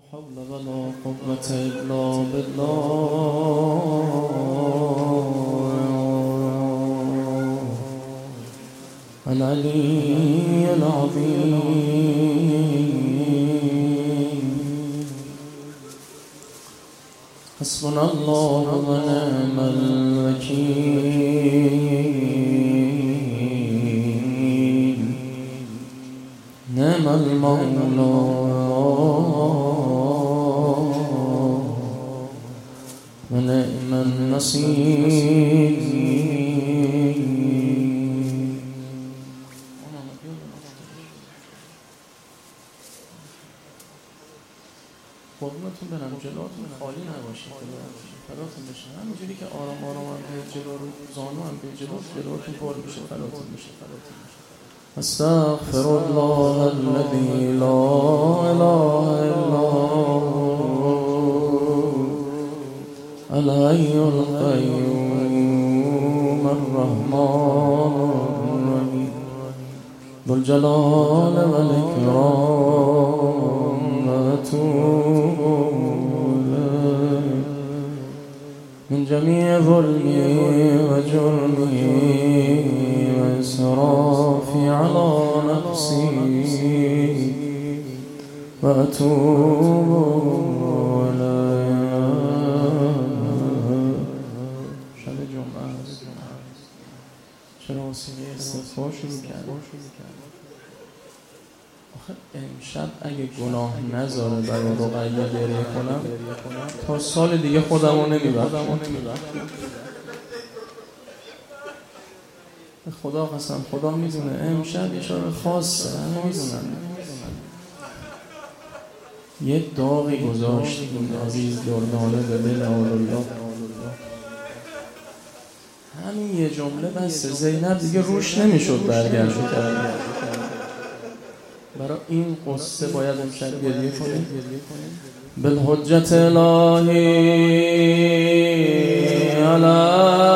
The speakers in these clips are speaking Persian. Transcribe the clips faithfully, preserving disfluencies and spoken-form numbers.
حول ولا قوة إلا بالله العلي العظيم. حسبنا الله ونعم الوكيل، نعم المولى ونعم النصير. قربونتون برم، جلوتون خالی نباشه، فراتون بشه. همینجوری که آرام آرام هم به جلو رو زانو هم به جلو جلوتون پر بشه، فراتون بشه، فراتون بشه. استغفر الله الذي لا اله الا هو الحي القيوم الرحمن الرحيم ذو الجلال والإكرام وأتوب إليه من جميع ظلمي وجرمي وإسرافي على نفسي وأتوب إليه. شب جمعه است، چرا وسیله استغفار شروع کردم؟ آخه امشب اگه گناه نذاره برای رقیه گریه کنم تا سال دیگه خودمو نمیبرم. خدا قسم، خدا میدونه امشب یه شار خاصه، همه میدونن. یه داغی گذاشت این عزیز دردانه به دل الله. همین یه جمله بس، زینب دیگه روش نمیشد برگرد کرد. برای این قصه باید امشب گریه کنیم. بالحجت الهی علی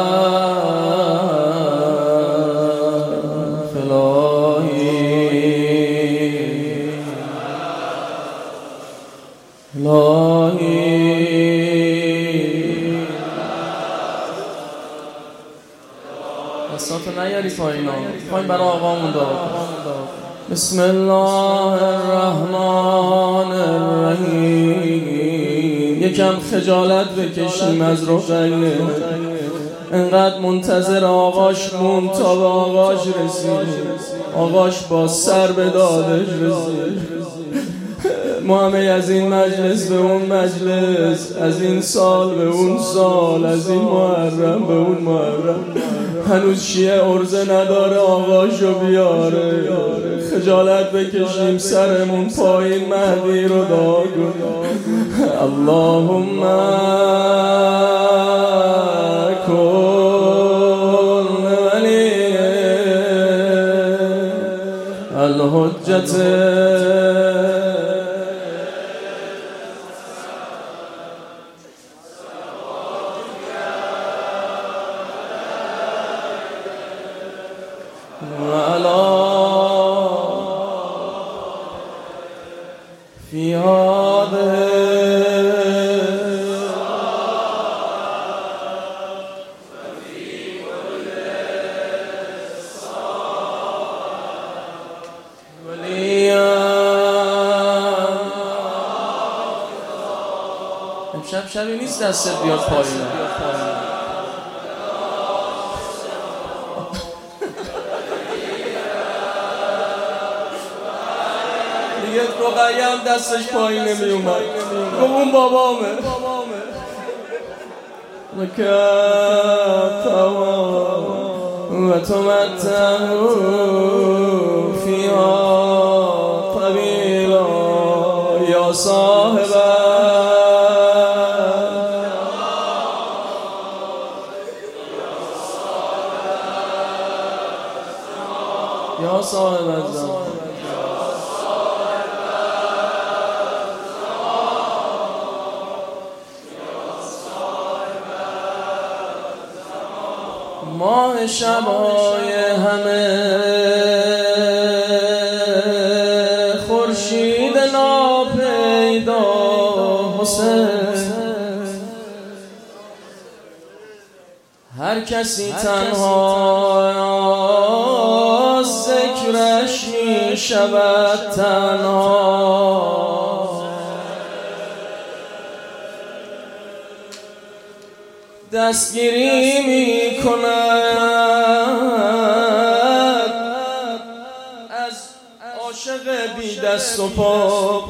دستاتو نیاری پایینا، پایین برای آقامون دار. بسم الله الرحمن الرحیم. یکم خجالت بکشیم از رقیه، انقدر منتظر آقاش مون تا به آقاش رسید. آقاش با سر به دادش رسید. ما همه از این مجلس به اون مجلس، از این سال به اون سال، از این محرم به اون محرم، هنوز شیعه عرضه نداره آقاشو بیاره. خجالت بکشیم، سرمون پایین مهدی رو دعا کنیم. اللهم کن ولی الحجت في هذه وفي كل صلاة وليا. امشب شبی نیست دستت بیاد پایین. یه رقیه هم دستش پایین نمی اومد، گفت اون بابامه. و تمتعوا فیها طویلا یا صاحب یا صاحب الزمان. ماه شبای همه خورشید ناپیدا حسین. هر کسی تنها ذکرش می شود تنها، دستگیری می کند از عاشق بی دست و پا،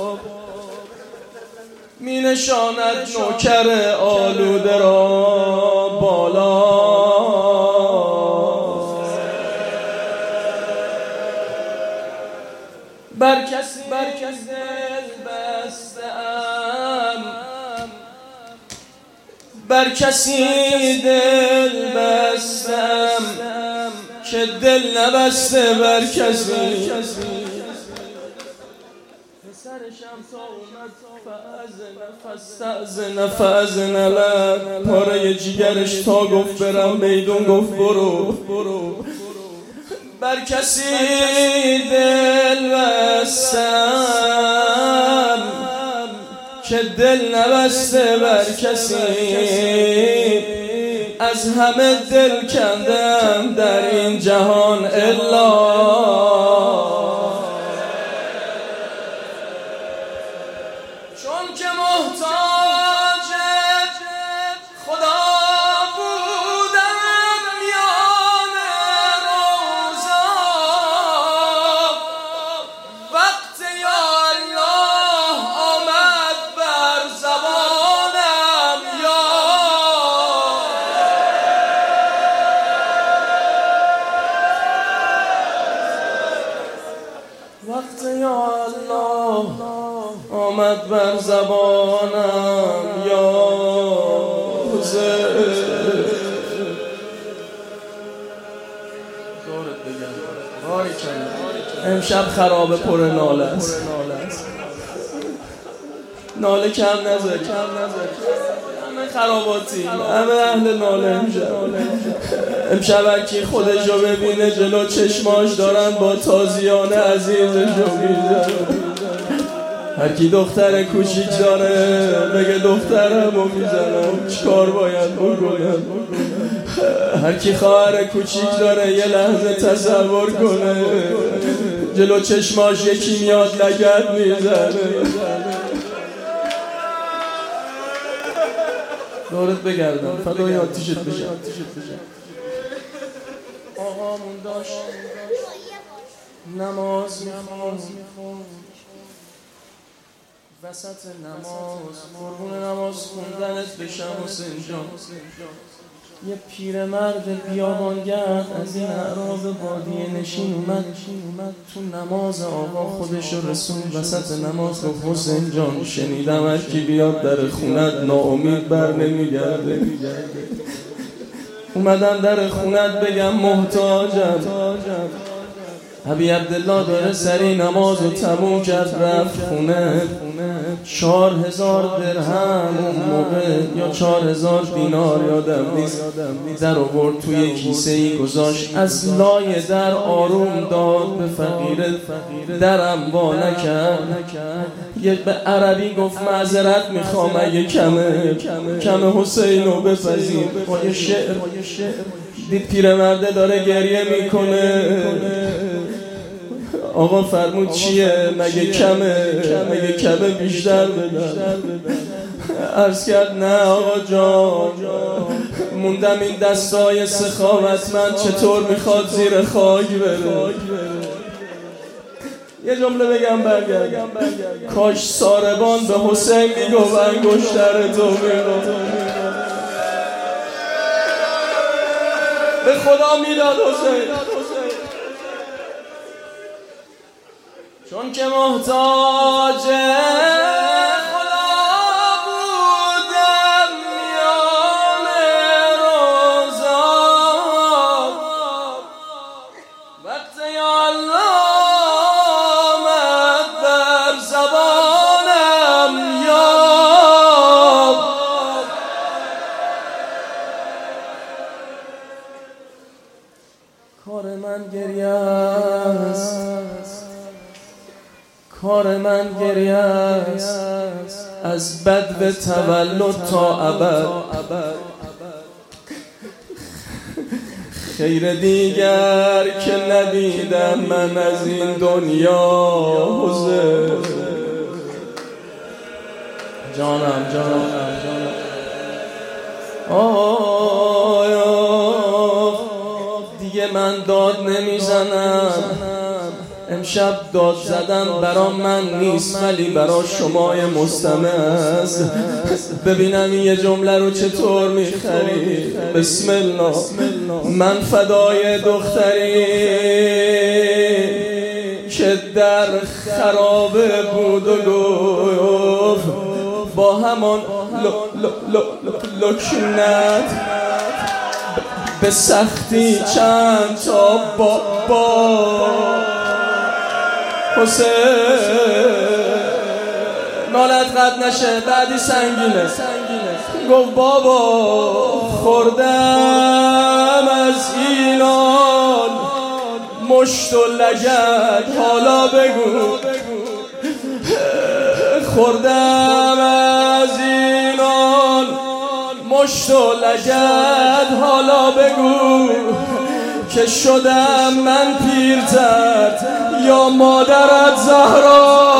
می نشاند نوکر آلوده را بالا. بر کسی بر کسی دل بستم، بر کسی دل بستم که دل نبسته بر کسی. سرشم تا اومد فأذن فأذن لك، پاره جیگرش تا گفت برم میدون گفت برو برو. بر کسی دل بستم که دل نبسته بر کسی، از همه دل کندم در این جهان الا. چون که محتاج خدا بودم میان روزا، وقت یا الله آمد بر زبانم یا. وقت یا الله آمد بر زبانم یا حسین. امشب خرابه پر ناله است، ناله کم نذاری، همه خراباتی، همه اهل ناله. امشب امشب هرکی خودش رو ببینه جلو چشماش دارن با تازیانه عزیزش رو میزن. هرکی دختر کوچیک داره بگه دخترم رو میزنم، چیکار باید بکنم؟ هرکی خواهر کوچیک داره یه لحظه تصور کنه جلو چشماش یکی میاد لگد میزنه. دورت بگردم فدای آتیشت بشه. آقامون داشت نماز میخوند، وسط نماز قربون نماز خوندنت بشم حسین جان، یه پیرمرد بیابانگرد از این اعراب بادیه نشین اومد تو نماز آقا خودش رو رسون. وسط نماز گفت حسین جان شنیدم هر کی بیاد در خونت ناامید بر نمیگرده. اومدم در خونت بگم محتاجم. ابی عبدالله داره سری نماز و تموم کرد رفت خونه. چهار هزار درهم اون موقع یا چهار هزار دینار یادم نیست در آورد توی کیسه ای گذاشت، از لای در آروم داد به فقیره، درم وا نکرد. یه به عربی گفت معذرت میخوام اگه کمه کمه حسینو بپذیر. با یه شعر دید پیرمرده داره گریه میکنه. آقا فرمود چیه؟ مگه کمه؟ مگه کمه بیشتر بدن؟ عرض کرد نه آقا جان، موندم این دستای سخاوتمند چطور میخواد زیر خاک بره. یه جمله بگم برگردم، کاش ساربان به حسین میگو انگشتر تو میگو، به خدا میداد حسین. چون که محتاج خدا بودم میان روزا، وقت یا الله آمد بر زبانم یا. کار من گریه است، کار من گریه است، از بدو تولد تا ابد خیر دیگر که ندیدم من از این دنیا حضر. جانم جانم جانم آیا دیگه من داد نمیزنم. امشب داد زدن برا من نیست ولی برا شمای مستمع است. ببینم یه جمله رو چطور میخری. بسم الله. من فدای دختری که در خرابه بود و گفت با همان لکنت به سختی چند تا بابا حسین نالت قد نشه بعدی سنگینه. گفت بابا خوردم از اینان مشت و لگد حالا بگو. خوردم از اینان مشت و لگد حالا بگو که شدم من پیرتر یا مادرت زهرا.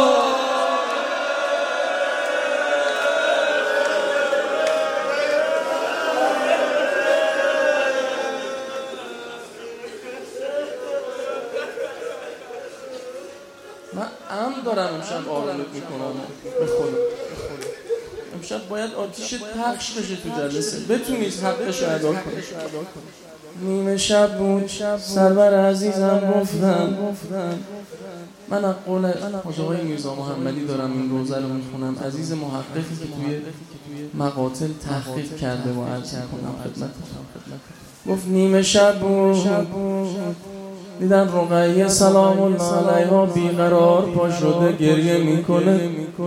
من ام دارم امشب آرامت میکنم به خدا. امشب باید آتیش پخش بشه تو جلسه بتونید حقش ادا کنید. نیمه شب بود سرور عزیزم گفتن من از قول حاج آقای میرزا محمدی دارم این روزه رو میخونم. عزیز محققی که توی مقاتل تحقیق کرده و عرض کنم خدمت گفت نیمه شب بود دیدن رقیه سلام الله علیها بیقرار پا شده گریه میکنه.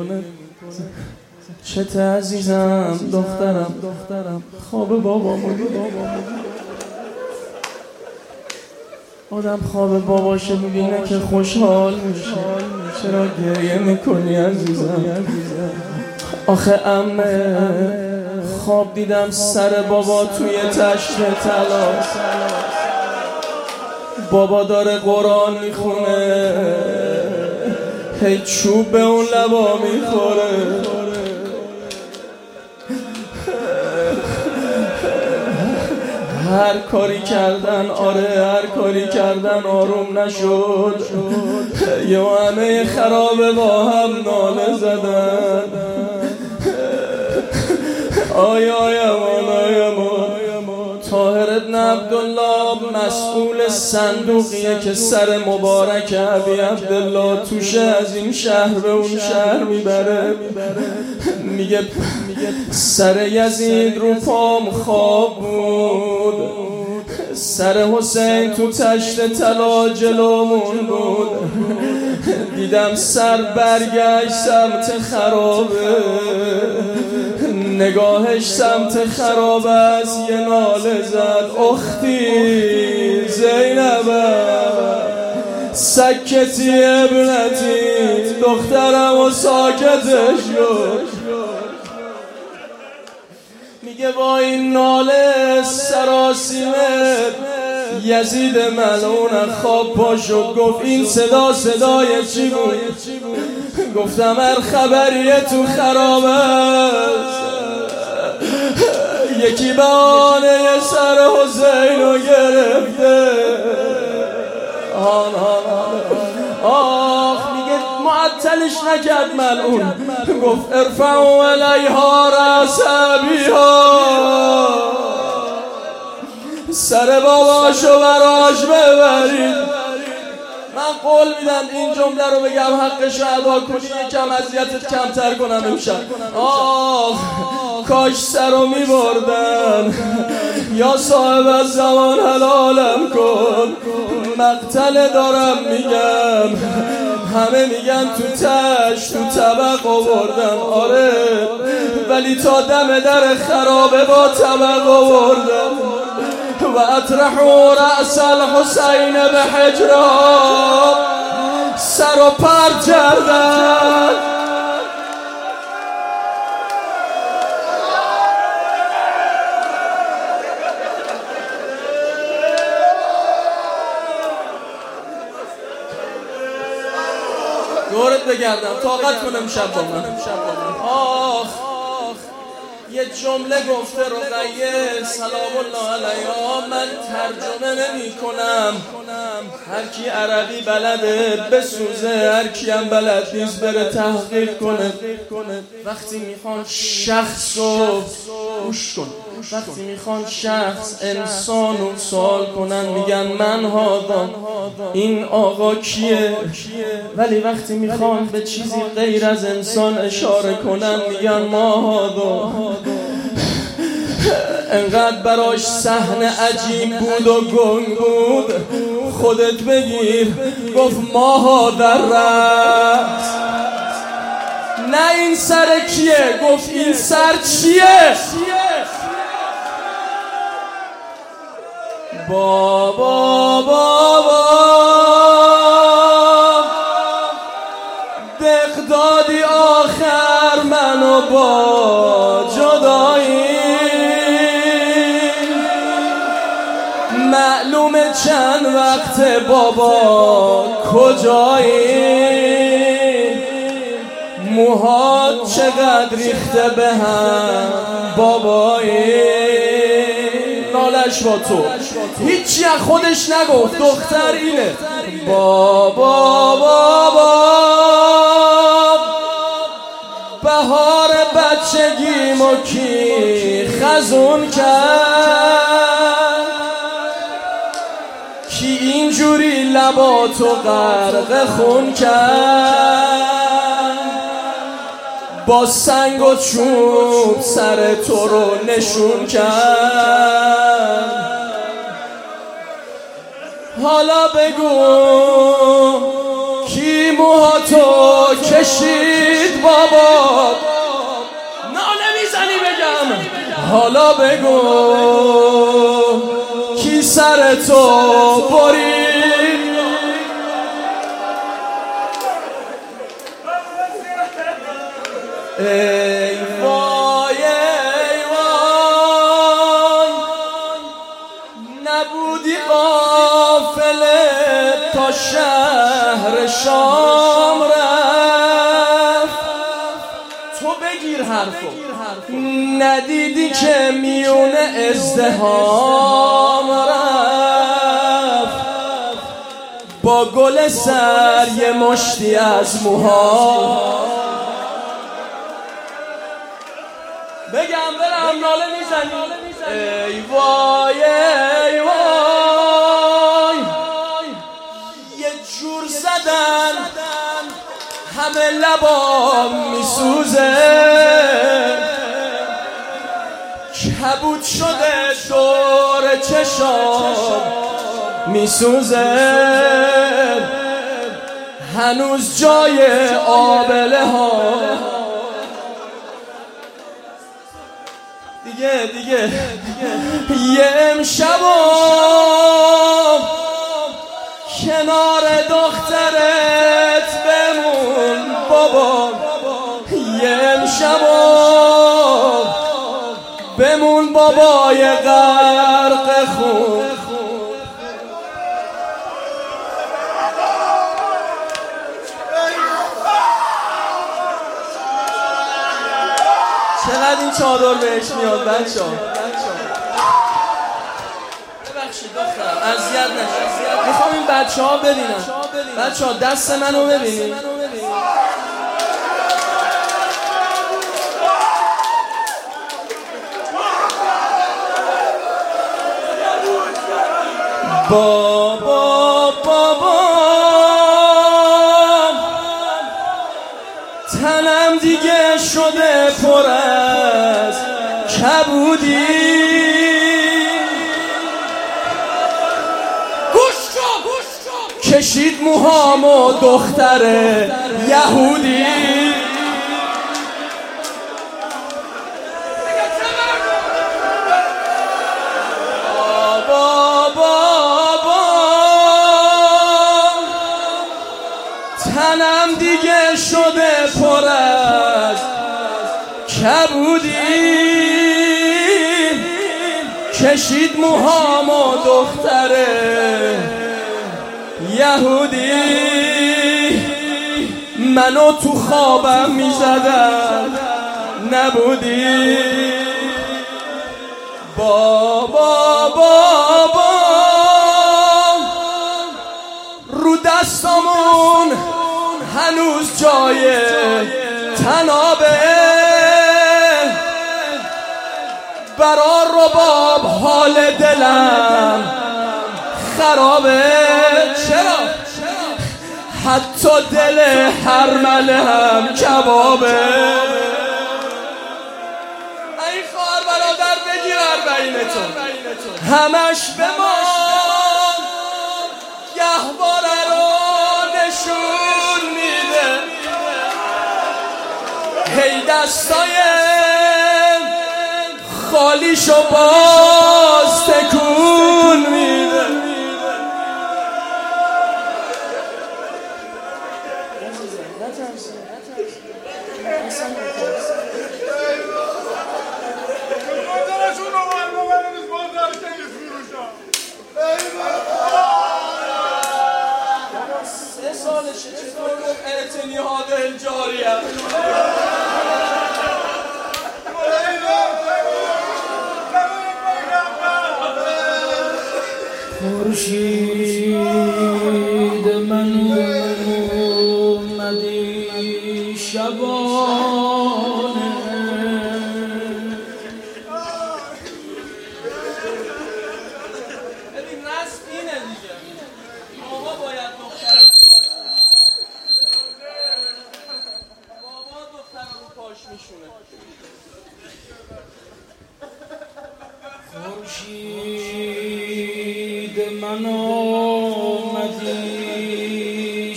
چته عزیزم دخترم خواب بابامو آدم خواب باباشو میبینه که خوشحال میشه. چرا گریه میکنی عزیزم؟ آخه عمه خواب دیدم سر بابا توی تشت طلا. بابا داره قرآن میخونه هی چوب به اون لبا میخوره. هر کاری کردن آره هر کاری کردن آروم نشد. یه همه خرابه با هم ناله زدن. آیا آیمان آیمان طاهر ابن عبدالله مسئول صندوقیه که سر مبارک ابی عبدالله توشه از این شهر به اون شهر میبره. میگه سر یزید رو پام خواب بود سر حسین تو تشت طلا جلومون بود. دیدم سر برگشت سمت خرابه نگاهش سمت خراب است یه ناله زد اختی زینب سکتی ابنتی دخترم و ساکتش شد. میگه با این ناله سراسیمه یزید ملعون خواب پا شد. گفت این صدا صدای چی بود؟ گفتم هر خبریه تو خراب است یکی بهانه سر حسین رو گرفته. آن آن آخ میگه معطلش نکرد ملعون. گفت ارفعوا علیها رأس ابیها سر باباشو براش ببرید. من قول میدم این جمله رو بگم حقش رو ادا کنی یکم اذیتت کمتر کنم امشب. آه کاش سر رو میبردن یا صاحب از زمان حلالم کن. مقتل دارم میگم همه میگن تو تش تو طبق آوردن آره ولی تا دم در خرابه با طبق آوردن. و اطرحوا رأس الحسین به حجرا سر و پر کردن. دورت بگردم طاقت کنم شب با من. آخ یه جمله گفته رقیه سلام الله علیها، من ترجمه نمی کنم، هر کی عربی بلده بسوزه، هر کی هم بلد نیست بره تحقیق کنه. وقتی میخوان شخص رو گوش کن، وقتی میخوان شخص انسان رو سوال کنن میگن من هادا، این آقا کیه؟ ولی وقتی میخوان به چیزی غیر از انسان اشاره کنن میگن ما هادا. انقدر براش صحنه عجیب بود و گنگ بود، خودت بگیر گفت ماها در رقص. نه این سر کیه؟ گفت این سر چیه؟ بابا بابا دقدادی آخر منو با جدایی، معلومه چند وقت بابا کجایی، موهات چقدر ریخته به هم بابایی. نالش با تو هیچی از خودش نگفت، دختر اینه بابا بابا بهار بچگیمو کی خزون کرد، کی اینجوری لباتو غرق خون کرد، با سنگ و چوب سر تو رو نشون کرد. حالا بگو کی موهاتو کشید بابا؟ ناله میزنی بگم. حالا بگو کی سر تو برید؟ ای وای ای وای نبودی قافله تا شهر شام رفت، تو بگیر حرفو ندیدی که میون ازدهام رفت، با گل سر یه مشتی از موها. بگم برم ناله میزنی؟ ای وای ای وای یه جور زدن همه لبام میسوزه، کبود شده دور چشام میسوزه، هنوز جای آبله ها. دیگه دیگه یه امشبم کنار دخترت بمون بابا، یه امشبم بمون بابای غرق خون. چقدر این چادر بهش میاد بچه ها؟ ببخشید دخترم اذیت نشید، میخوام این بچه ها ببینن. بچه ها دست منو ببینید. بابا بابا تنم دیگه شده پر از کبودی، گوش کن کشید موهامو دختر یهودی، تنم دیگه شده پر از کبودی، کشید موهامو دختر یهودی، منو تو خوابم میزدم نبودی بابا بابا رو دستامون هنوز جای تنابه برا رباب حال دلم خرابه چرا حتی دل هر مله هم کبابه این خواهر برادر بگیر اربعینتون همش به ما گهواره رو نشون میده هی دستای خالیشو باز تکون میده سه سالشه چطور گفت اعتنی هاده جاریه خورشید من اومدی شبانه ببین رسم اینه دیگه آقا باید دختر بابا دختر رو پاش میشونه خورشید من اومدی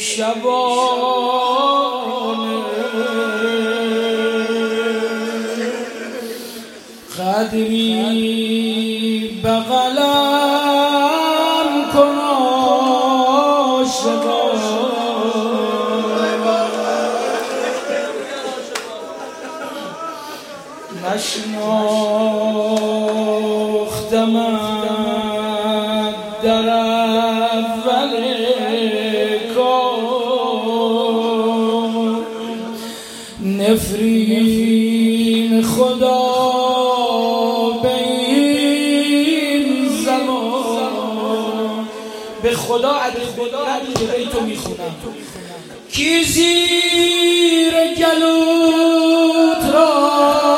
شبانه قدری بغلم کن عاشقا نشناختمت در اول کار نفرین خدا به این زمان به خدا عدل خدا عدل بیتو میخونم کی زیر گلوت را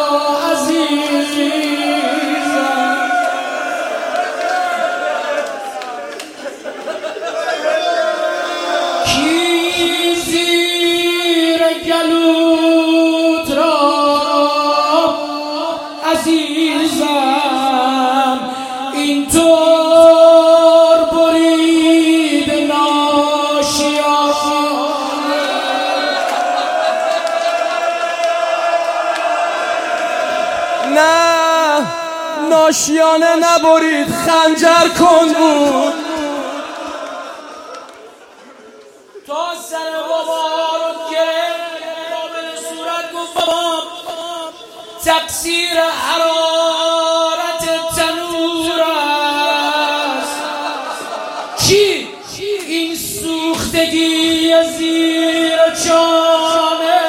عزیزم اینطور برید ناشیانه نه ناشیانه نبرید خنجر کن بود تا سر بابا رو گرفت قابل صورت گفت بابا تقصیر حرارت تنور است کی این سوختگی زیر چانه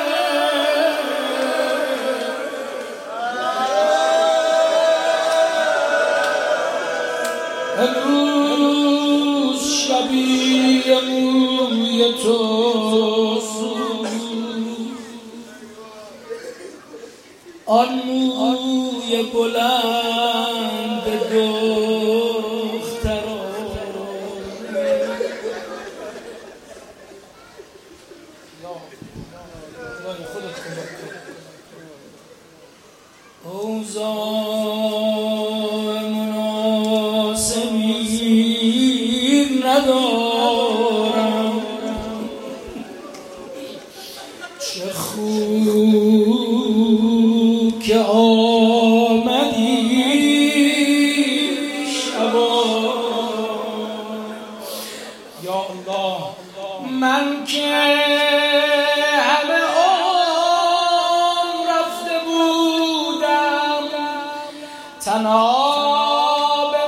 امروز شبیه موی تو آن موی بلند دخترانه اوضاع مناسبی ندارم چه خوب که آمدی شبان یا الله من که همه عمر رفته بودم تنها به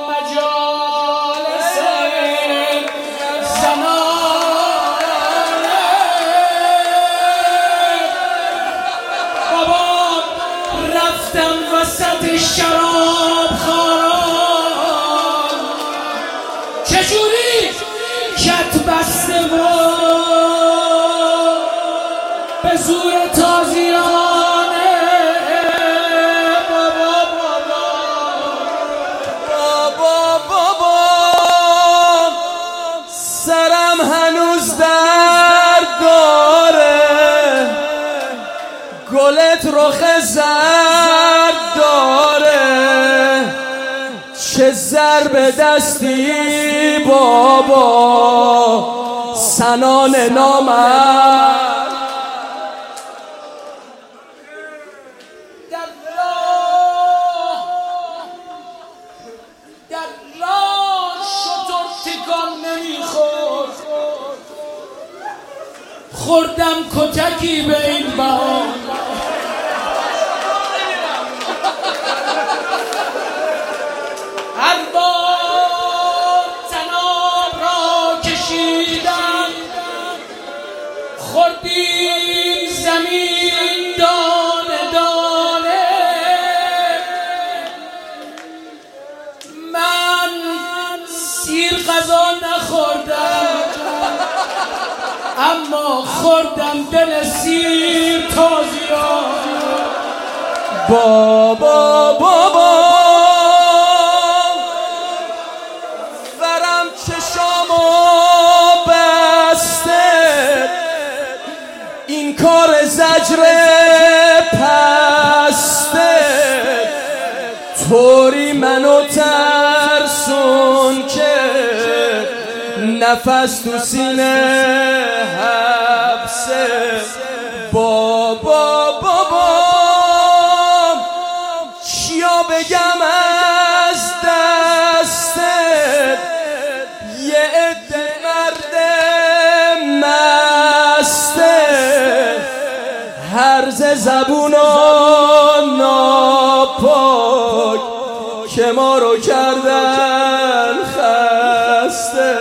مجالس زنانه رفتم وسط شراب خاران، چجوری کت بسته و به زور تازیانه بابا بابا بابا بابا سرم هنوز درد داره، گلت رخ زرد داره، چه ضرب دستی بابا سنان نامرد. در راه در راه شتر تکان نمیخورد، خوردم کتکی به این بها. هر بار طناب را کشیدم خوردیم زمین دانه دانه. من سیر غذا نخوردم اما خوردم دل سیر تازیان. بابا بابا ورم چشامو بسته، این کار زجر پسته، طوری منو ترسون که نفس تو سینه حبسه. بابا بابا چیا بگم از دستت، یه عده مرد مسته، هرز زبون و ناپاک که ما رو کردن خسته.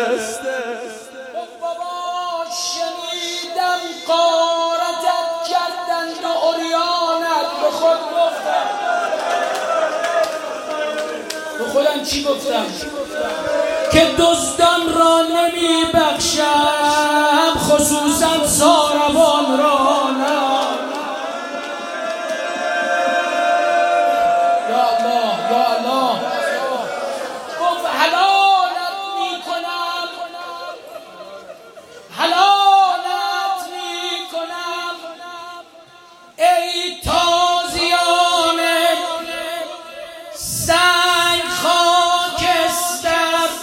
بابا شنیدم غارتت کردند و عریانت، به خود گفتم به خودم چی گفتم که دزدان را نمی بخشم، خصوصا ساربان را نه. یا الله یا الله گفت حلالت می کنم حلالت می کنم ای تازیان سنگ خاکستر،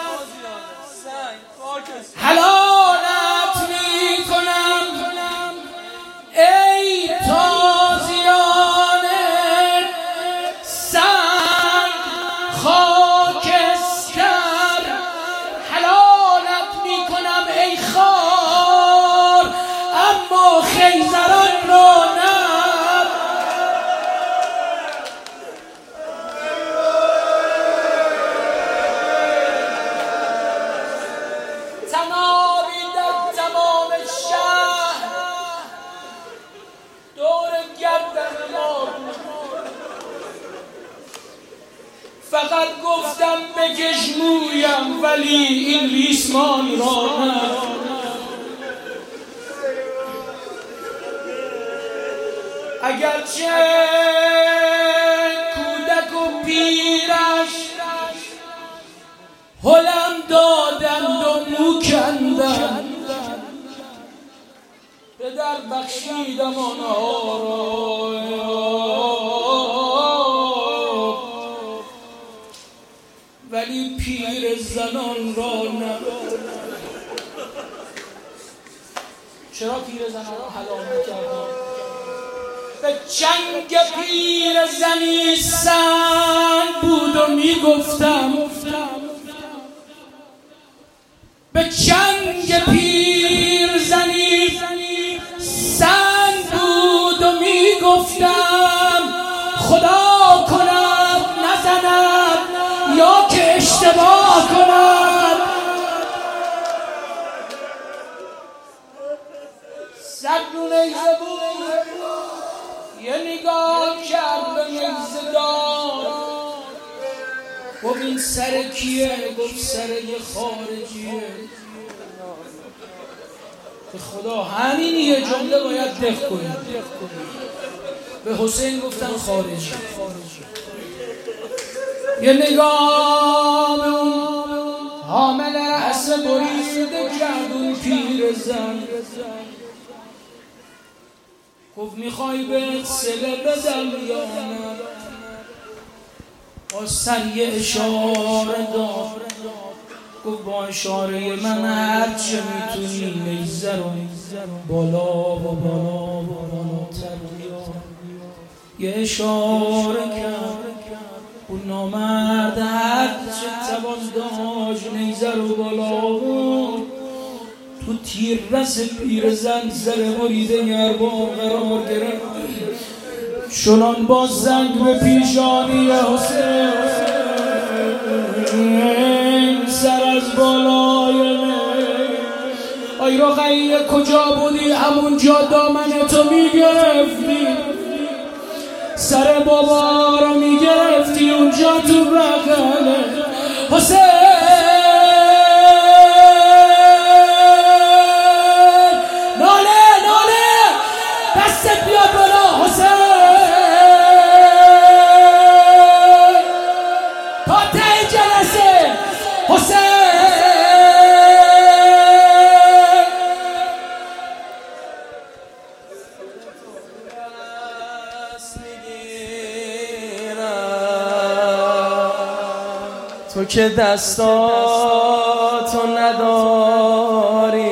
حلالت می کنم ای تازیان سنگ خاکستر، حلالت می کنم ای خار اما خیزران را نه. طنابی در تمام شهر دور گردن ما بود، فقط گفتم بکش مویم ولی این ریسمان را نه. اگرچه کودک و پیرش هلم دادند و مو کندند، به در بخشیدم آنها را ولی پیر زنان را نه. چرا پیر زنان را حلال میکردم؟ به چنگ پیر زنی سنگ بود و میگفتم، به چنگ پیر زنی سنگ بود و میگفتم خدا کند نزند یا که اشتباه کند. زبون زبون یه نگاه کرد به گفت این سر کیه؟ گفت سر یه خارجیه. به خدا همین یه جمله باید دق کنید. به حسین گفتن خارجی. یه نگاه به اون حامل رأس بریده کرد اون پیر زن. گفت میخوای به سله بدم یا نه؟ با سر یه اشاره داد. گفت با اشاره من هرچه میتونی نیزه رو بالا و بالا و بالاتر بیار. یه اشاره کرد اون نامرد هرچه توان داشت نیزه رو بالا و تو تیر رس پیر زن زر مریده گربان قرار گرفت. چنان با زنگ به پیشانی حسین سر از بالای آی رقیه کجا بودی؟ همونجا دامن تو میگرفتی، سر بابا رو میگرفتی اونجا تو بغل حسین. ناله ناله دستت بیاد بالا حسین تا ته جلسه. حسین تو که دستاتو نداری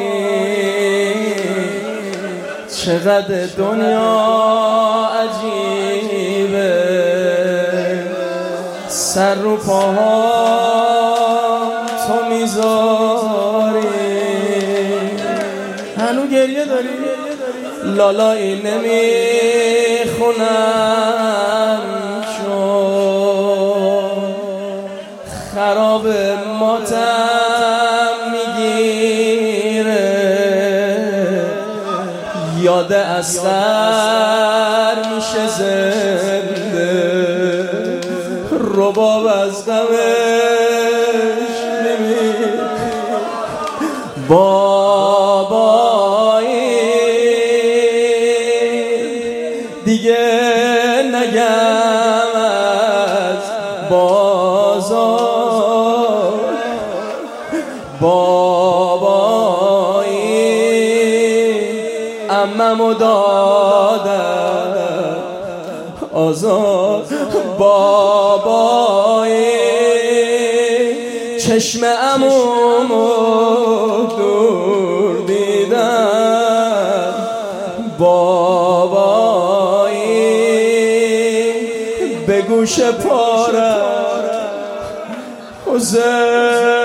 چقدر دنیا عجیبه. سر رو پاها تو میذاری هنو گریه داری. لالایی نمیخونم چون خراب ماتم میگیره. یاد اصغر میشه زنده رباب از غمش نمیره. بابایی دیگه نگم از بازار. بابایی عممو دادم آزاد. بابایی چشم عمومو دور دیدم. بابایی به گوش پارم حسین